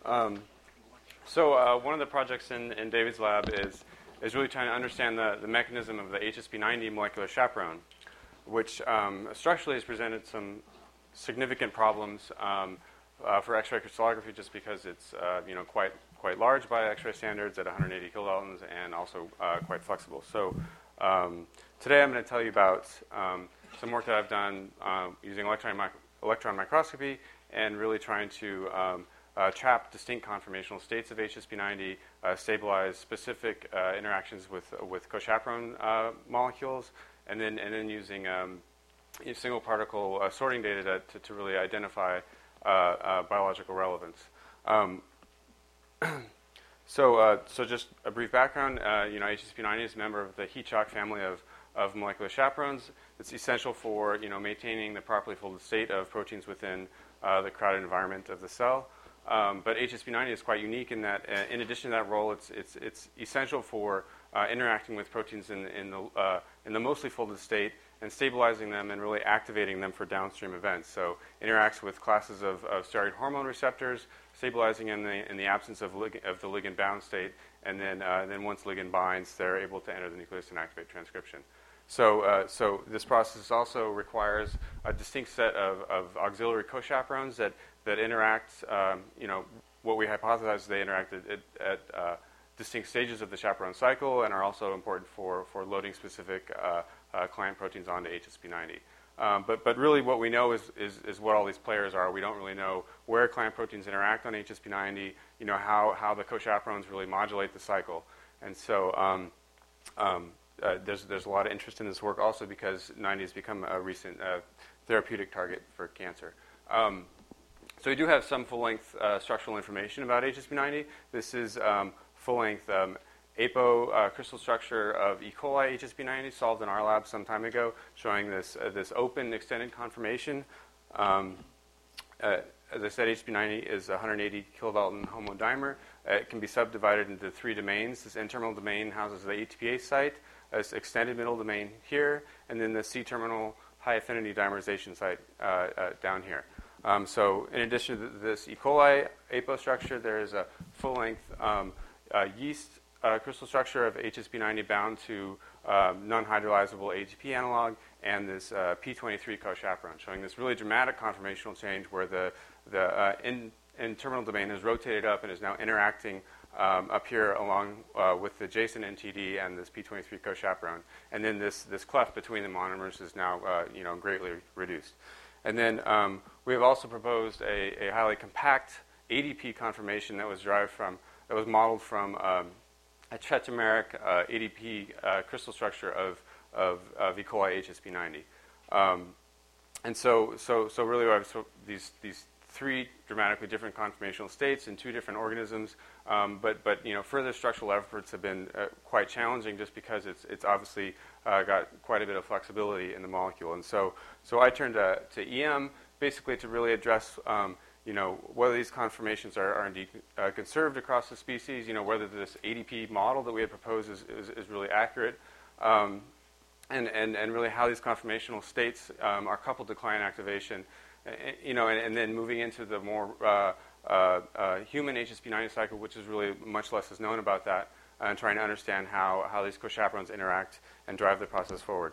One of the projects in David's lab is really trying to understand the mechanism of the HSP90 molecular chaperone, which structurally has presented some significant problems for X-ray crystallography, just because it's quite large by X-ray standards at 180 kilodaltons, and also quite flexible. Today I'm going to tell you about some work that I've done using electron microscopy and really trying to trap distinct conformational states of HSP90, stabilize specific interactions with cochaperone molecules, and then using single particle sorting data to really identify biological relevance. So just a brief background. HSP90 is a member of the heat shock family of molecular chaperones. It's essential for maintaining the properly folded state of proteins within the crowded environment of the cell. But HSP90 is quite unique in that, in addition to that role, it's essential for interacting with proteins in the mostly folded state and stabilizing them and really activating them for downstream events. So interacts with classes of steroid hormone receptors, stabilizing in the absence of the ligand-bound state, and then once ligand binds, they're able to enter the nucleus and activate transcription. So this process also requires a distinct set of auxiliary cochaperones that interact. What we hypothesize they interact at distinct stages of the chaperone cycle and are also important for loading specific client proteins onto HSP90. But really what we know is what all these players are. We don't really know where client proteins interact on HSP90, how the cochaperones really modulate the cycle. And so there's a lot of interest in this work also because 90 has become a recent therapeutic target for cancer. So we do have some full-length structural information about HSP90. This is full-length APO crystal structure of E. coli HSP90 solved in our lab some time ago, showing this open extended conformation. As I said, HSP90 is a 180 kilodalton homodimer. It can be subdivided into 3 domains. This N-terminal domain houses the ATPase site, this extended middle domain here, and then the C-terminal high-affinity dimerization site down here. So in addition to this E. coli APO structure, there is a full-length yeast crystal structure of HSP90 bound to non-hydrolyzable ATP analog and this P23 cochaperone, showing this really dramatic conformational change where the N-terminal domain has rotated up and is now interacting up here along with the adjacent NTD and this P23 cochaperone. And then this cleft between the monomers is now greatly reduced. And then we have also proposed a highly compact ADP conformation that was modeled from a tetrameric ADP crystal structure of E. coli HSP90. And so really we have these 3 dramatically different conformational states in 2 different organisms, but further structural efforts have been quite challenging just because it's obviously got quite a bit of flexibility in the molecule. And so I turned to EM basically to really address whether these conformations are indeed conserved across the species, whether this ADP model that we had proposed is really accurate, and really how these conformational states are coupled to client activation, and then moving into the more human HSP90 cycle, which is really much less is known about that, and trying to understand how these cochaperones interact and drive the process forward.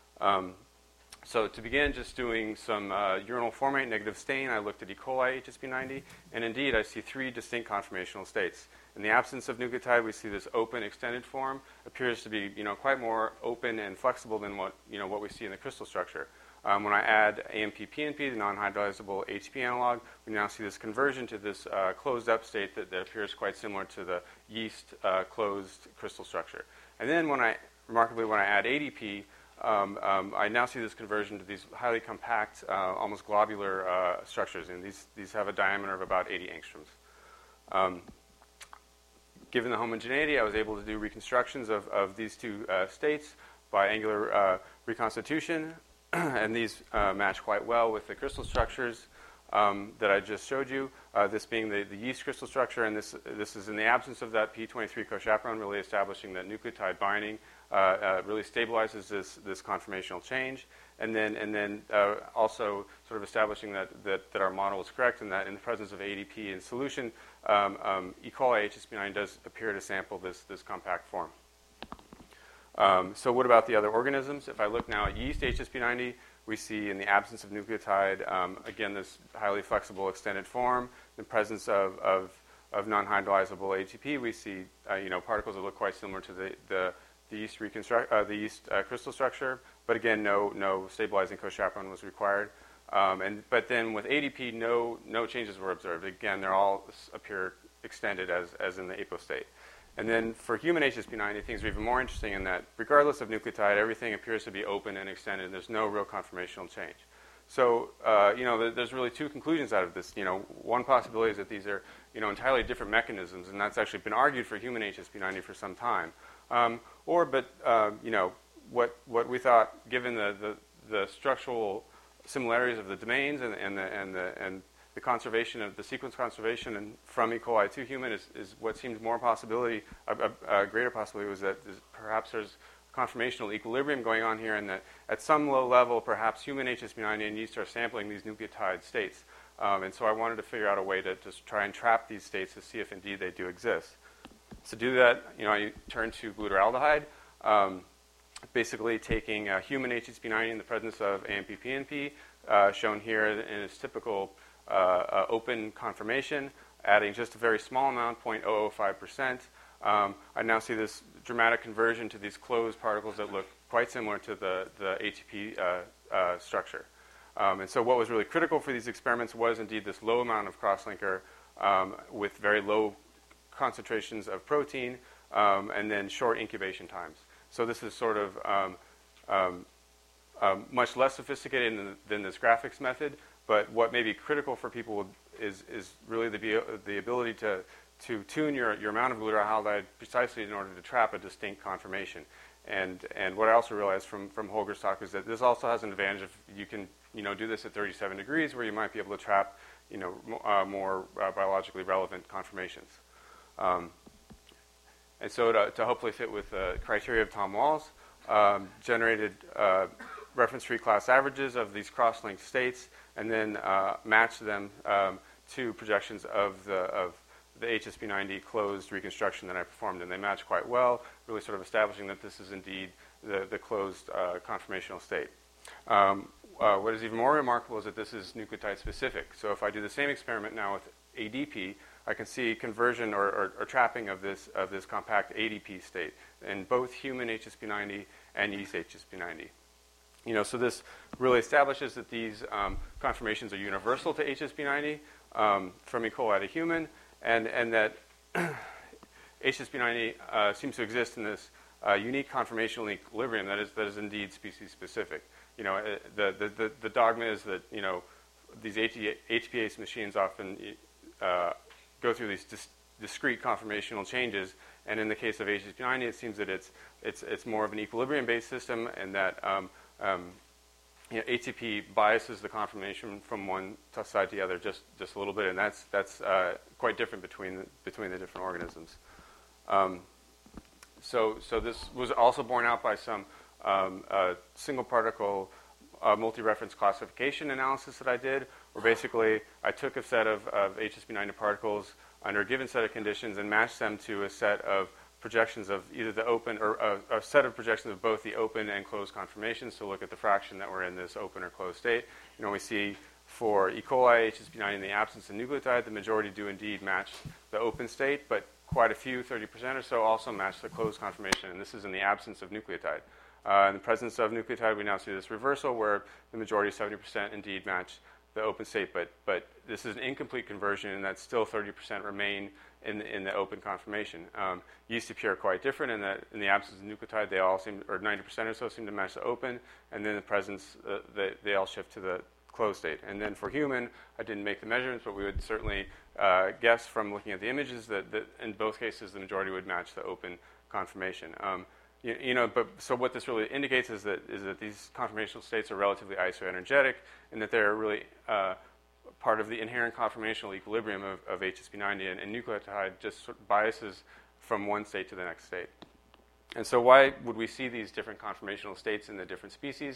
So to begin, just doing some urinal formate negative stain, I looked at E. coli HSP90, and indeed I see 3 distinct conformational states. In the absence of nucleotide, we see this open extended form, appears to be quite more open and flexible than what we see in the crystal structure. When I add AMP-PNP, the non-hydrolyzable ATP analog, we now see this conversion to this closed-up state that appears quite similar to the yeast closed crystal structure. And then remarkably, when I add ADP, I now see this conversion to these highly compact, almost globular structures, and these have a diameter of about 80 angstroms. Given the homogeneity, I was able to do reconstructions of these 2 states by angular reconstitution, and these match quite well with the crystal structures that I just showed you, this being the yeast crystal structure, and this is in the absence of that P23 cochaperone, really establishing that nucleotide binding really stabilizes this conformational change. and then also sort of establishing that our model is correct, and that in the presence of ADP in solution, E. coli HSP9 does appear to sample this compact form. So what about the other organisms? If I look now at yeast HSP90, we see in the absence of nucleotide, again, this highly flexible extended form. In the presence of non-hydrolyzable ATP, we see particles that look quite similar to the yeast crystal structure, but again, no stabilizing co-chaperone was required. But then with ADP, no changes were observed. Again, they all appear extended as in the apo state. And then for human HSP90, things are even more interesting in that regardless of nucleotide, everything appears to be open and extended. There's no real conformational change. So, there's really two conclusions out of this. One possibility is that these are, entirely different mechanisms, and that's actually been argued for human HSP90 for some time. What we thought, given the structural similarities of the domains and the conservation of the sequence conservation and from E. coli to human is what seemed more possibility. A greater possibility was that perhaps there's conformational equilibrium going on here, and that at some low level, perhaps human HSP90 and yeast are sampling these nucleotide states. And so I wanted to figure out a way to just try and trap these states to see if indeed they do exist. To do that, I turn to glutaraldehyde, basically taking human HSP90 in the presence of AMP-PNP, shown here in its typical open conformation, adding just a very small amount, 0.005%. I now see this dramatic conversion to these closed particles that look quite similar to the ATP structure. And so what was really critical for these experiments was indeed this low amount of crosslinker with very low concentrations of protein and then short incubation times. So this is sort of much less sophisticated than this graphics method, but what may be critical for people is really the ability to tune your amount of glutaraldehyde precisely in order to trap a distinct conformation. And what I also realized from Holger's talk is that this also has an advantage if you can do this at 37 degrees, where you might be able to trap more biologically relevant conformations. And so to hopefully fit with the criteria of Tom Walls, generated reference-free class averages of these cross-linked states, and then matched them to projections of the HSP90 closed reconstruction that I performed, and they match quite well, really sort of establishing that this is indeed the closed conformational state. What is even more remarkable is that this is nucleotide specific. So if I do the same experiment now with ADP, I can see conversion or trapping of this compact ADP state in both human HSP90 and yeast HSP90. So this really establishes that these conformations are universal to HSP90 from E. coli to human, and that HSP90 seems to exist in this unique conformational equilibrium that is indeed species specific. The dogma is that these HPase machines often go through these discrete conformational changes, and in the case of HSP90, it seems that it's more of an equilibrium-based system, and that ATP biases the conformation from one side to the other just a little bit, and that's quite different between the different organisms. So this was also borne out by some single particle multi-reference classification analysis that I did, where basically I took a set of HSP90 particles under a given set of conditions and matched them to a set of projections of either the open or a set of projections of both the open and closed conformations to look at the fraction that were in this open or closed state. We see for E. coli HSP90 in the absence of nucleotide, the majority do indeed match the open state, but quite a few, 30% or so, also match the closed conformation, and this is in the absence of nucleotide. In the presence of nucleotide, we now see this reversal where the majority, 70%, indeed match the open state, but this is an incomplete conversion, and that still 30% remain in the open conformation. Yeast appear quite different in that in the absence of nucleotide, they all seem, or 90% or so, seem to match the open, and then in the presence, they all shift to the closed state. And then for human, I didn't make the measurements, but we would certainly guess from looking at the images that in both cases, the majority would match the open conformation. But so what this really indicates is that these conformational states are relatively isoenergetic, and that they're really part of the inherent conformational equilibrium of HSP90, and nucleotide just sort of biases from one state to the next state. And so why would we see these different conformational states in the different species?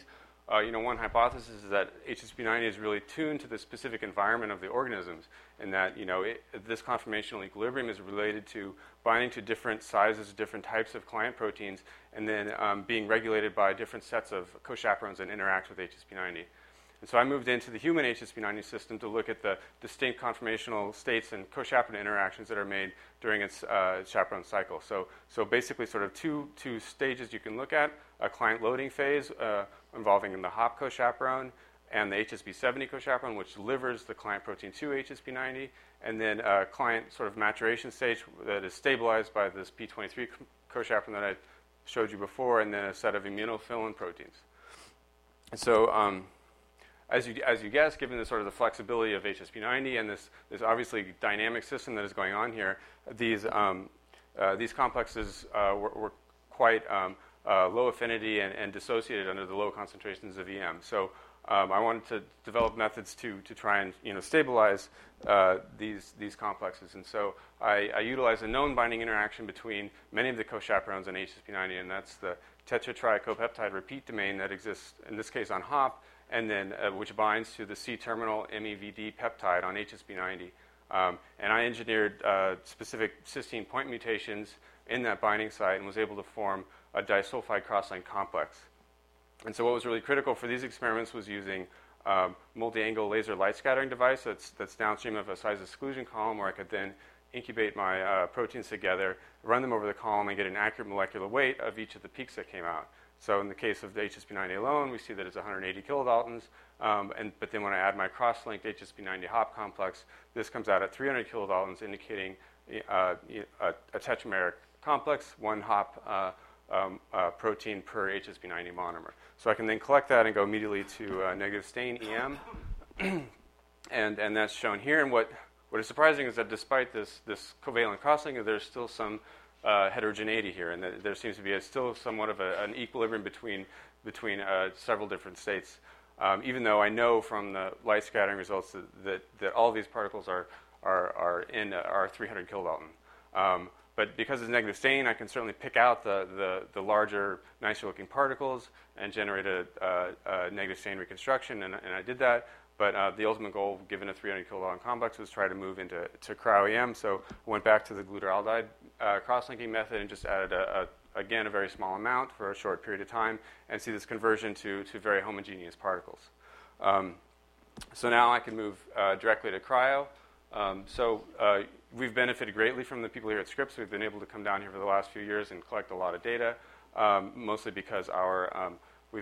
one hypothesis is that HSP90 is really tuned to the specific environment of the organisms, and that this conformational equilibrium is related to binding to different sizes, different types of client proteins, and then being regulated by different sets of cochaperones that interact with HSP90. And so I moved into the human HSP90 system to look at the distinct conformational states and cochaperone interactions that are made during its chaperone cycle. So basically sort of two stages you can look at: a client loading phase involving the hop cochaperone and the HSP70 cochaperone, which delivers the client protein to HSP90, and then a client sort of maturation stage that is stabilized by this P23 cochaperone that I showed you before, and then a set of immunophilin proteins. And so as you guess, given the sort of the flexibility of HSP90 and this obviously dynamic system that is going on here, these complexes were quite low affinity and dissociated under the low concentrations of EM. So I wanted to develop methods to try and stabilize these complexes. And so I utilized a known binding interaction between many of the cochaperones and HSP90, and that's the tetratricopeptide repeat domain that exists in this case on HOP, and then which binds to the C-terminal MEVD peptide on HSP90. And I engineered specific cysteine point mutations in that binding site and was able to form a disulfide cross-linked complex. And so what was really critical for these experiments was using multi-angle laser light scattering device that's downstream of a size exclusion column, where I could then incubate my proteins together, run them over the column, and get an accurate molecular weight of each of the peaks that came out. So in the case of the HSP90 alone, we see that it's 180 kilodaltons. But then when I add my cross-linked HSP90 hop complex, this comes out at 300 kilodaltons, indicating a tetrameric complex, one hop protein per HSP90 monomer. So I can then collect that and go immediately to negative stain EM, and that's shown here. And what is surprising is that despite this covalent cross-linking, there's still some heterogeneity here, and there seems to be still somewhat of an equilibrium between several different states. Even though I know from the light scattering results that all of these particles are 300 kilodalton. But because it's negative stain, I can certainly pick out the larger, nicer-looking particles and generate a negative stain reconstruction, and I did that. But the ultimate goal, given a 300 kilodalton complex, was try to move into cryo-EM. So I went back to the glutaraldehyd cross-linking method and just added, again, a very small amount for a short period of time, and see this conversion to very homogeneous particles. So now I can move directly to cryo. We've benefited greatly from the people here at Scripps. We've been able to come down here for the last few years and collect a lot of data, mostly because our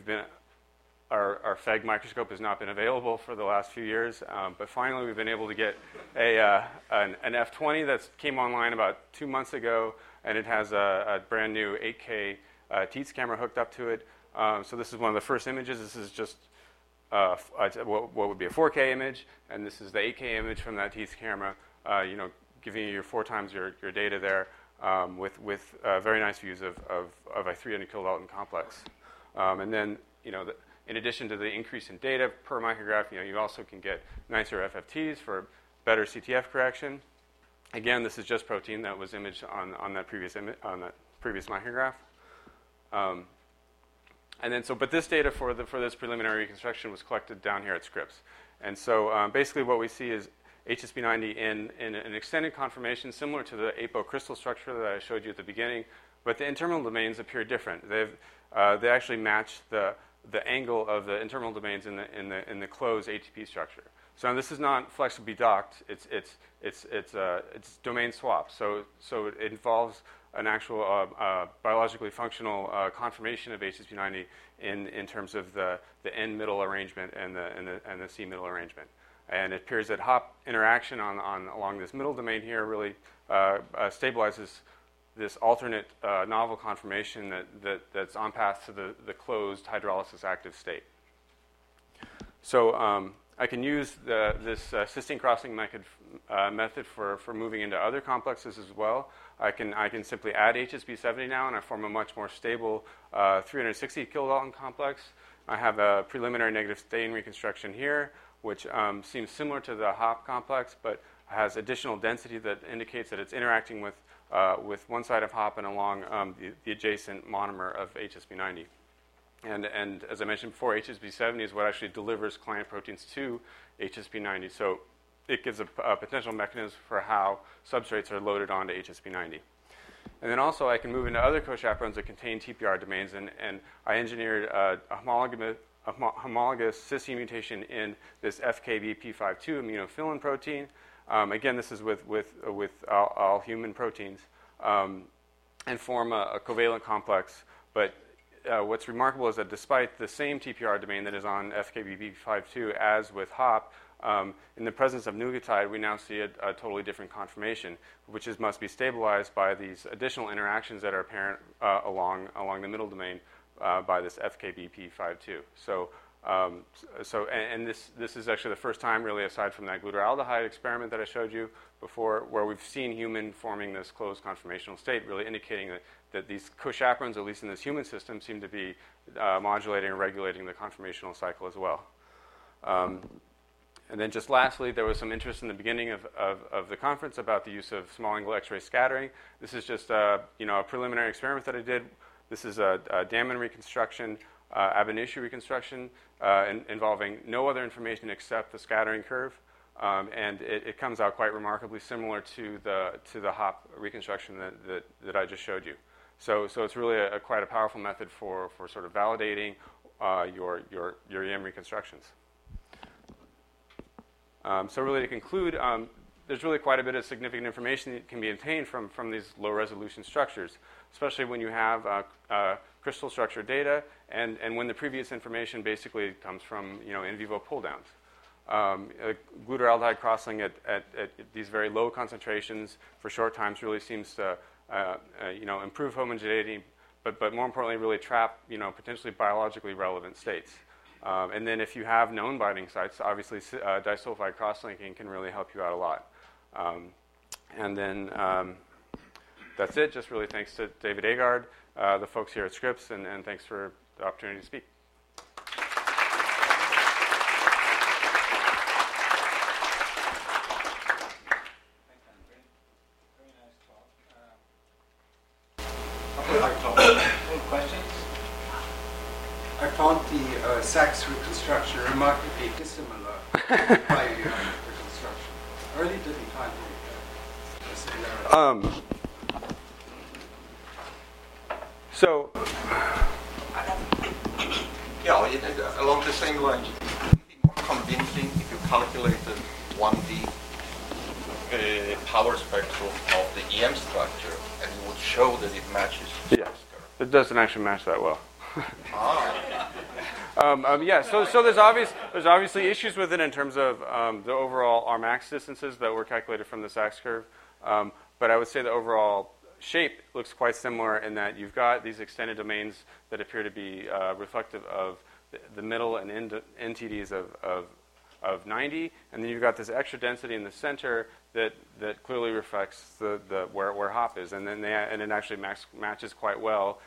FEG microscope has not been available for the last few years, but finally we've been able to get an F20 that came online about 2 months ago, and it has a brand new 8K TEATS camera hooked up to it. So this is one of the first images. This is just what would be a 4K image, and this is the 8K image from that TEATS camera, giving you 4 times your data there, with very nice views of a 300 kilodalton complex. And then, in addition to the increase in data per micrograph, you also can get nicer FFTs for better CTF correction. Again, this is just protein that was imaged on that previous micrograph. And then, but this data for this preliminary reconstruction was collected down here at Scripps. And so basically what we see is HSP90 in an extended conformation similar to the apo crystal structure that I showed you at the beginning, but the N-terminal domains appear different. They actually match the angle of the N-terminal domains in the closed ATP structure. So this is not flexibly docked. It's domain swap. So it involves an actual biologically functional conformation of HSP90 in terms of the N middle arrangement and the C middle arrangement. And it appears that hop interaction along this middle domain here really stabilizes this alternate novel conformation that's on path to the closed hydrolysis active state. So I can use this cysteine crossing method for moving into other complexes as well. I can simply add HSP70 now, and I form a much more stable 360 kilodalton complex. I have a preliminary negative stain reconstruction here, which seems similar to the hop complex, but has additional density that indicates that it's interacting with one side of hop and along the adjacent monomer of HSP90. And as I mentioned before, HSP70 is what actually delivers client proteins to HSP90. So it gives a potential mechanism for how substrates are loaded onto HSP90. And then also I can move into other co-chaperones that contain TPR domains, and I engineered a homologous cysteine mutation in this FKBP52 immunophilin protein. Again, this is with all human proteins, and form a covalent complex. But what's remarkable is that despite the same TPR domain that is on FKBP52 as with HOP, in the presence of nucleotide, we now see a totally different conformation, which must be stabilized by these additional interactions that are apparent along the middle domain by this FKBP52. This is actually the first time, really, aside from that glutaraldehyde experiment that I showed you before, where we've seen human forming this closed conformational state, really indicating that these co-chaperones, at least in this human system, seem to be modulating and regulating the conformational cycle as well. And then just lastly, there was some interest in the beginning of the conference about the use of small angle X-ray scattering. This is just a preliminary experiment that I did. This is a Daman reconstruction, ab initio reconstruction, involving no other information except the scattering curve. And it comes out quite remarkably similar to the HOP reconstruction that I just showed you. So it's really quite a powerful method for sort of validating your EM reconstructions. So really to conclude, there's really quite a bit of significant information that can be obtained from these low-resolution structures, especially when you have crystal structure data and when the previous information basically comes from in vivo pull-downs. Glutaraldehyde crossing at these very low concentrations for short times really seems to improve homogeneity, but more importantly, really trap potentially biologically relevant states. And then if you have known binding sites, obviously disulfide cross-linking can really help you out a lot. And then that's it. Just really thanks to David Agard, the folks here at Scripps, and thanks for the opportunity to speak. Questions? I found the Sachs reconstruction remarkably dissimilar by reconstruction. I really didn't find the similarity. Yeah, along the same lines, it would be more convincing if you calculated 1D power spectrum of the EM structure, and you would show that it matches the Yeah, it doesn't actually match that well. Yeah. So there's obviously issues with it in terms of the overall Rmax distances that were calculated from the Sachs curve. But I would say the overall shape looks quite similar in that you've got these extended domains that appear to be reflective of the middle and end NTDs of 90, and then you've got this extra density in the center that clearly reflects where HOP is, and then it actually matches quite well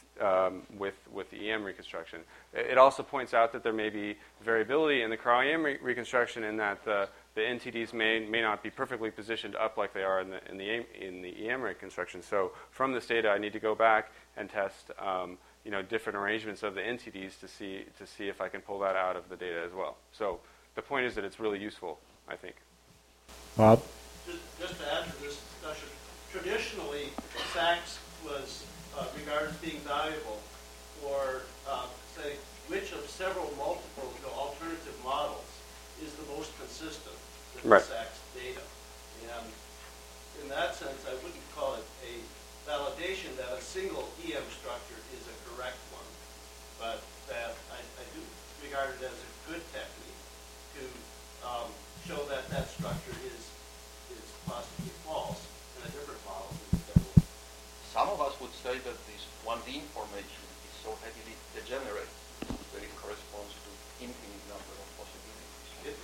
with the EM reconstruction. It also points out that there may be variability in the cryo-EM reconstruction in that the NTDs may not be perfectly positioned up like they are in the EM reconstruction. So from this data, I need to go back and test different arrangements of the NTDs to see if I can pull that out of the data as well. So the point is that it's really useful, I think. Bob? Just to add to this discussion, traditionally, Sachs was regarded as being valuable for, say, which of several multiple alternative models is the most consistent with Right. the Sachs data. And in that sense, I wouldn't call it a validation that a single EM structure is a correct one, but that I do regard it as a good technique to show that that structure is possibly false in a different model than the other one. Some of us would say that this 1D information is so heavily degenerate that it corresponds to infinite number of possibilities.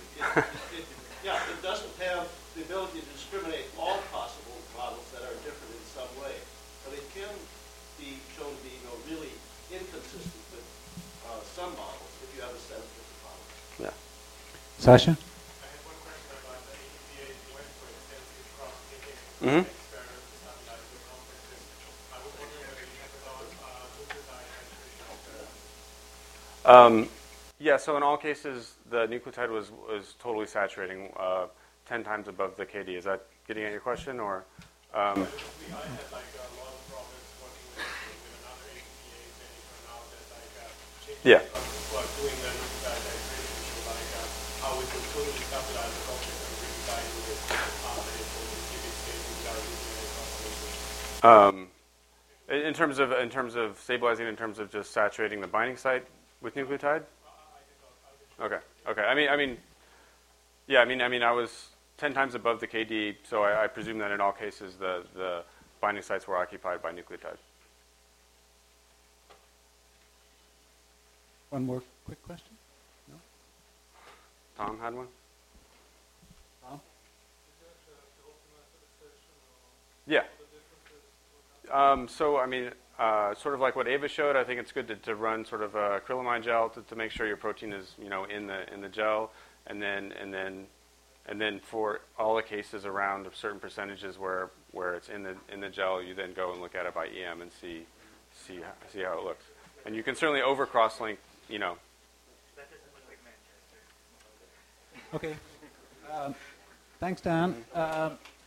It doesn't have the ability to discriminate all possible models that are different in some way, but it can be shown to be really inconsistent with some models if you have a set of different models. Yeah. Sasha? I have one question about the ATPA went for extensive cross-linking Mhm. experiments to stabilize the complexes. I was wondering whether you have about nucleotide titration experiments. Yeah, so in all cases, the nucleotide was totally saturating, 10 times above the KD. Is that getting at your question, or? I had like a lot of problems working with another ATPase, and it turned out that Yeah. doing the nucleotide titration, so how we could totally stabilize the object and really bind with it, and it would keep it stable without losing any conformation. In terms of stabilizing, in terms of just saturating the binding site with nucleotide. Okay. Yeah. I was 10 times above the KD, so I presume that in all cases the binding sites were occupied by nucleotide. One more quick question? No? Tom had one. Tom? Yeah. Sort of like what Ava showed, I think it's good to run sort of a acrylamide gel to make sure your protein is, in the gel, and then for all the cases around certain percentages where it's in the gel, you then go and look at it by EM and see how it looks. And you can certainly over cross-link, Okay. Thanks, Dan.